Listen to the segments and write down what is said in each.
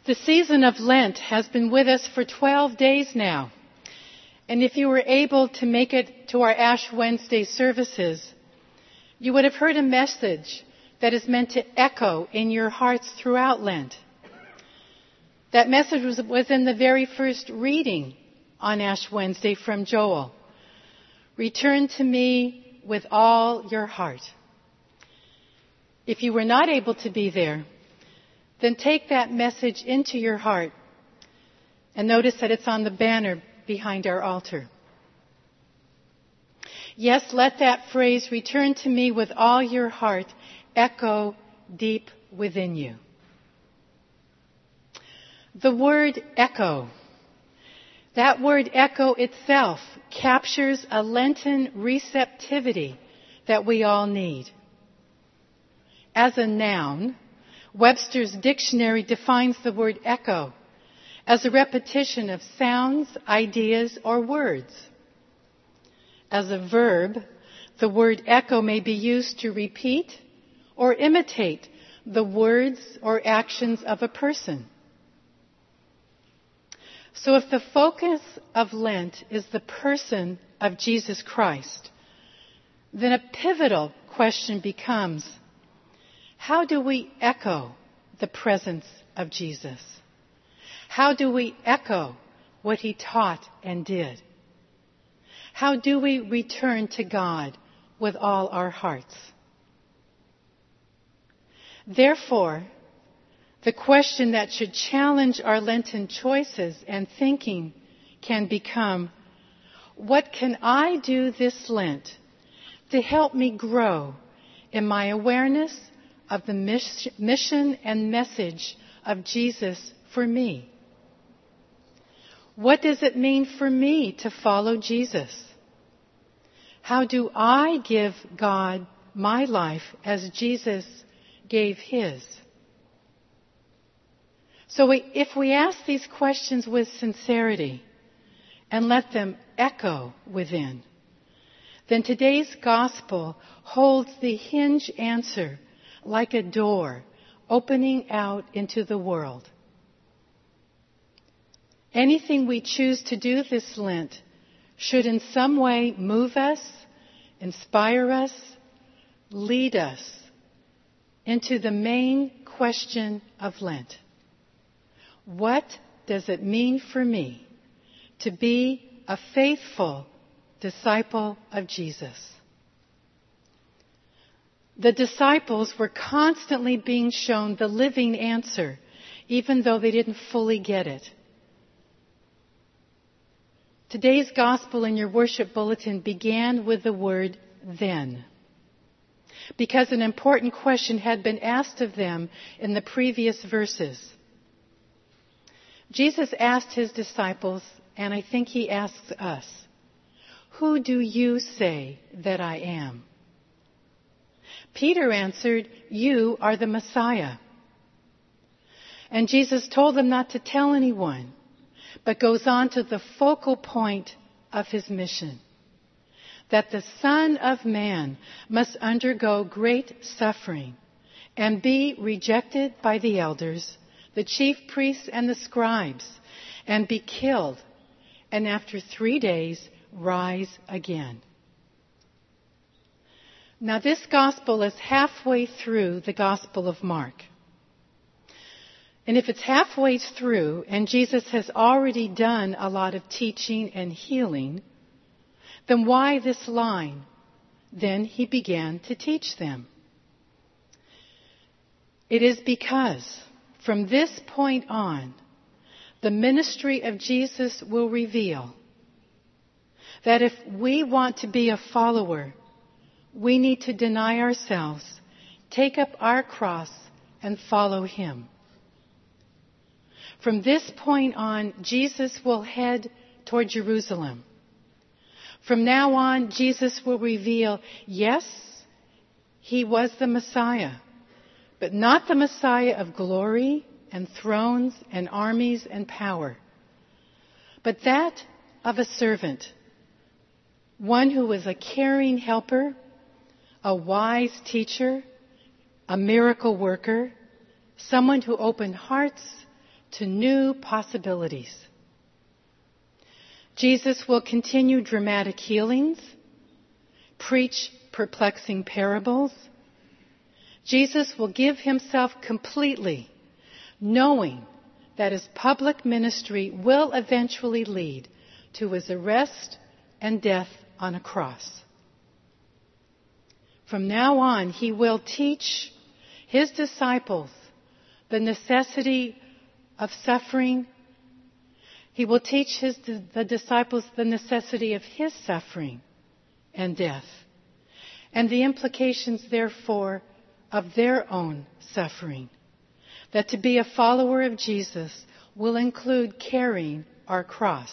The season of Lent has been with us for 12 days now. And if you were able to make it to our Ash Wednesday services, you would have heard a message that is meant to echo in your hearts throughout Lent. That message was in the very first reading on Ash Wednesday from Joel. Return to me with all your heart. If you were not able to be there, then take that message into your heart and notice that it's on the banner behind our altar. Yes, let that phrase, return to me with all your heart, echo deep within you. The word echo, that word echo itself captures a Lenten receptivity that we all need. As a noun, Webster's dictionary defines the word echo as a repetition of sounds, ideas, or words. As a verb, the word echo may be used to repeat or imitate the words or actions of a person. So if the focus of Lent is the person of Jesus Christ, then a pivotal question becomes, how do we echo the presence of Jesus? How do we echo what he taught and did? How do we return to God with all our hearts? Therefore, the question that should challenge our Lenten choices and thinking can become, what can I do this Lent to help me grow in my awareness of the mission and message of Jesus for me? What does it mean for me to follow Jesus? How do I give God my life as Jesus gave his? So if we ask these questions with sincerity and let them echo within, then today's gospel holds the hinge answer like a door opening out into the world. Anything we choose to do this Lent should in some way move us, inspire us, lead us into the main question of Lent. What does it mean for me to be a faithful disciple of Jesus? The disciples were constantly being shown the living answer, even though they didn't fully get it. Today's gospel in your worship bulletin began with the word then, because an important question had been asked of them in the previous verses. Jesus asked his disciples, and I think he asks us, who do you say that I am? Peter answered, you are the Messiah. And Jesus told them not to tell anyone, but goes on to the focal point of his mission, that the Son of Man must undergo great suffering and be rejected by the elders, the chief priests and the scribes, and be killed, and after 3 days rise again. Now this gospel is halfway through the Gospel of Mark. And if it's halfway through and Jesus has already done a lot of teaching and healing, then why this line? Then he began to teach them. It is because from this point on, the ministry of Jesus will reveal that if we want to be a follower, we need to deny ourselves, take up our cross, and follow him. From this point on, Jesus will head toward Jerusalem. From now on, Jesus will reveal, yes, he was the Messiah, but not the Messiah of glory and thrones and armies and power, but that of a servant, one who was a caring helper, a wise teacher, a miracle worker, someone who opened hearts to new possibilities. Jesus will continue dramatic healings, preach perplexing parables. Jesus will give himself completely, knowing that his public ministry will eventually lead to his arrest and death on a cross. From now on, he will teach his disciples the necessity of suffering. He will teach the disciples the necessity of his suffering and death, and the implications, therefore, of their own suffering. That to be a follower of Jesus will include carrying our cross.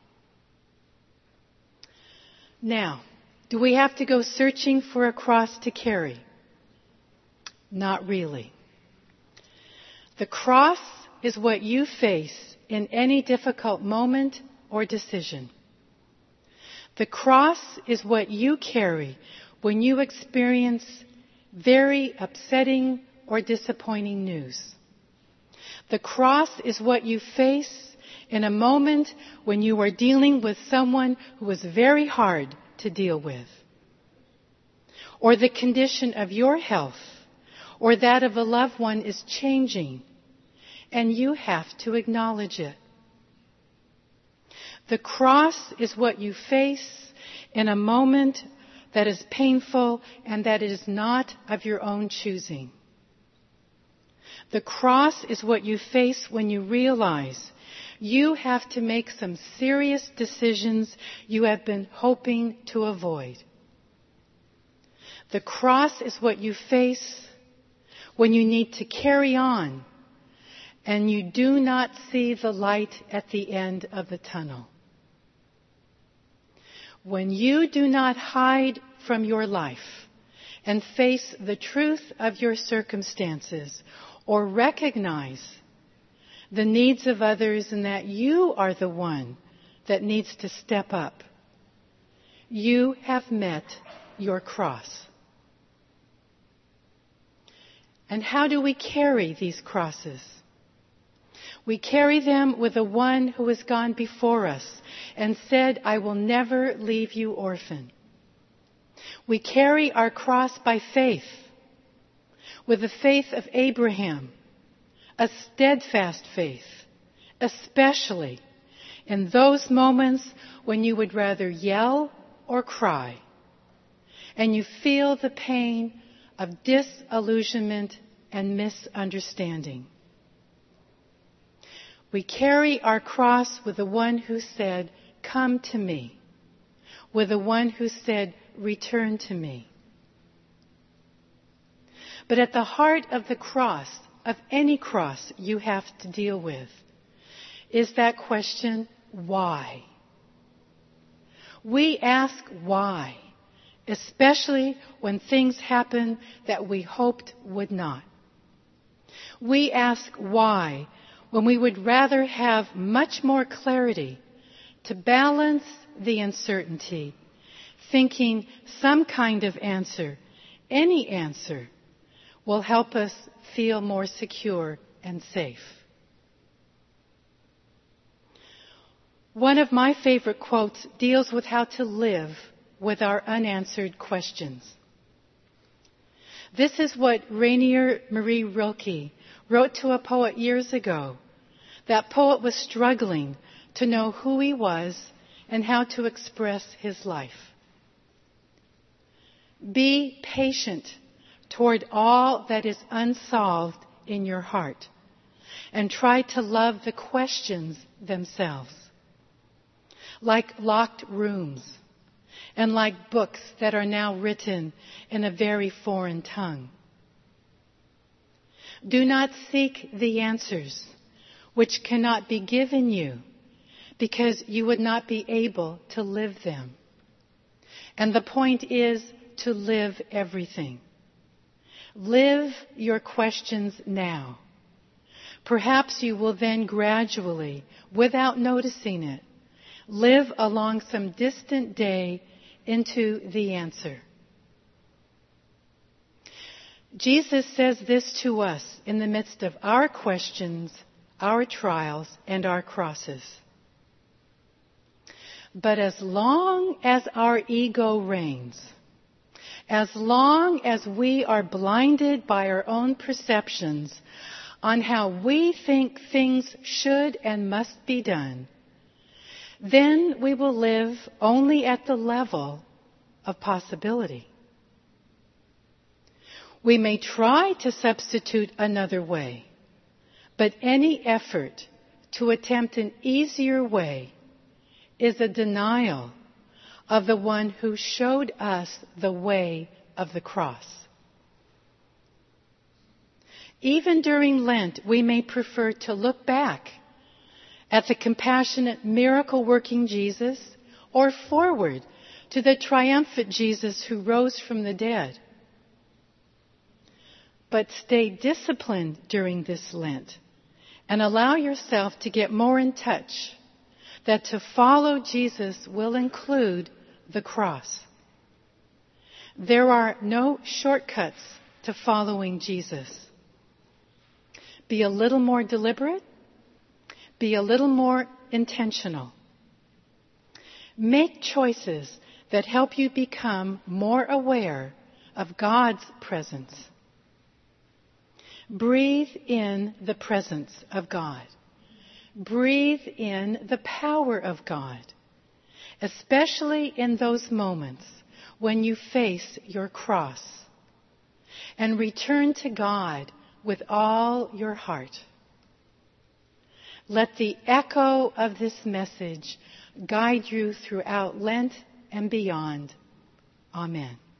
Now, do we have to go searching for a cross to carry? Not really. The cross is what you face in any difficult moment or decision. The cross is what you carry when you experience very upsetting or disappointing news. The cross is what you face in a moment when you are dealing with someone who is very hard to deal with, or the condition of your health or that of a loved one is changing, and you have to acknowledge it. The cross is what you face in a moment that is painful and that is not of your own choosing. The cross is what you face when you realize you have to make some serious decisions you have been hoping to avoid. The cross is what you face when you need to carry on and you do not see the light at the end of the tunnel. When you do not hide from your life and face the truth of your circumstances or recognize the needs of others and that you are the one that needs to step up, you have met your cross. And how do we carry these crosses? We carry them with the one who has gone before us and said, I will never leave you orphan. We carry our cross by faith, with the faith of Abraham, a steadfast faith, especially in those moments when you would rather yell or cry, and you feel the pain of disillusionment and misunderstanding. We carry our cross with the one who said, come to me, with the one who said, return to me. But at the heart of the cross, of any cross you have to deal with, is that question, why? We ask why, especially when things happen that we hoped would not. We ask why when we would rather have much more clarity to balance the uncertainty, thinking some kind of answer, any answer, will help us feel more secure and safe. One of my favorite quotes deals with how to live with our unanswered questions. This is what Rainier Marie Rilke wrote to a poet years ago. That poet was struggling to know who he was and how to express his life. Be patient toward all that is unsolved in your heart and try to love the questions themselves, like locked rooms and like books that are now written in a very foreign tongue. Do not seek the answers which cannot be given you because you would not be able to live them. And the point is to live everything. Live your questions now. Perhaps you will then gradually, without noticing it, live along some distant day into the answer. Jesus says this to us in the midst of our questions our trials, and our crosses. But as long as our ego reigns, as long as we are blinded by our own perceptions on how we think things should and must be done, then we will live only at the level of possibility. We may try to substitute another way, but any effort to attempt an easier way is a denial of the one who showed us the way of the cross. Even during Lent, we may prefer to look back at the compassionate, miracle-working Jesus or forward to the triumphant Jesus who rose from the dead. But stay disciplined during this Lent and allow yourself to get more in touch that to follow Jesus will include the cross. There are no shortcuts to following Jesus. Be a little more deliberate. Be a little more intentional. Make choices that help you become more aware of God's presence. Breathe in the presence of God. Breathe in the power of God, especially in those moments when you face your cross. And return to God with all your heart. Let the echo of this message guide you throughout Lent and beyond. Amen.